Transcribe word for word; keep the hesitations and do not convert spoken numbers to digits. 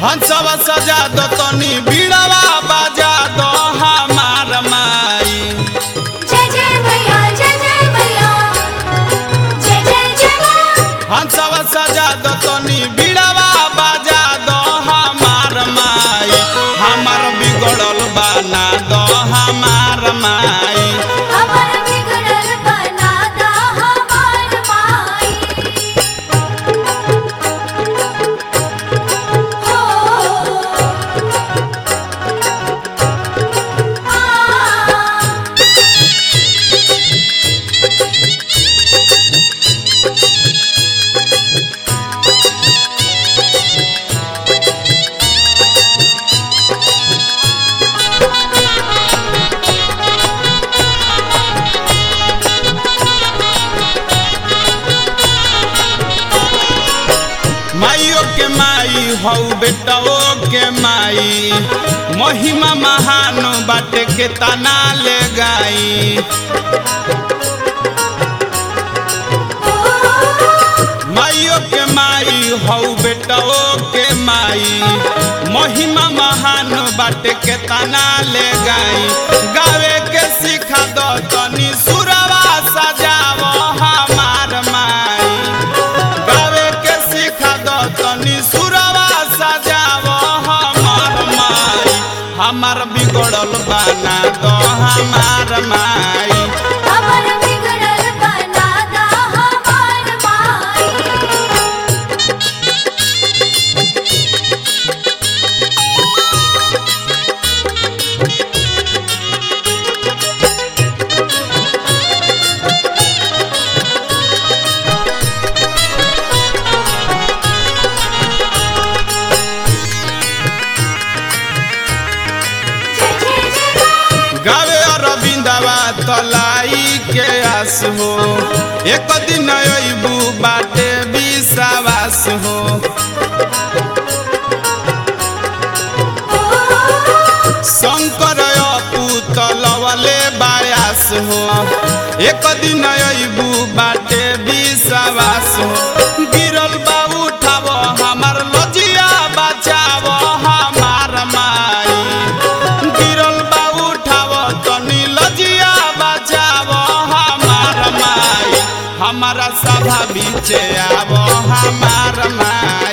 हंसवा सजा दो तनी बीड़वा बजा दो हमार माई। जय जय मैया जय जय मैया जय जय जय माँ। हंसवा सजा दो तनी बीड़वा बजा दो हमार माई। हमार बिगड़ल बना दो हमार माई। हमर बिगड़ल बना दा हमार माई। हो आ माइयो के माई हौ बेटवो के माई। महिमा महान बाटे के तना ले गाई। माइयो के माई हौ बेटवो के माई। महिमा महान बाटे के तना ले गाई। गावे के सिखा दो तनी सुरवा सजावो हमार माई। गावे के सिखा दो तनी सुरवा सजावो हमार माई। हमार बिगड़ल बना दो हमार माई। हमर बिगड़ल बना दा हमार माई। जय जय जय माँ। गावे अरविंदवा तलाई के आस हो। एक दिन अइबू बाटे विश्वास हो। शंकर अपू तलवले बायास हो। एक दिन अइबू बाटे विश्वास हो। गिरल बा उठावो हमार लजिया बचावो हमार माई। गिरल बा उठावो तनी लजिया बचावो हमार माई। हमारा सभा बीचे आवो हमार माई।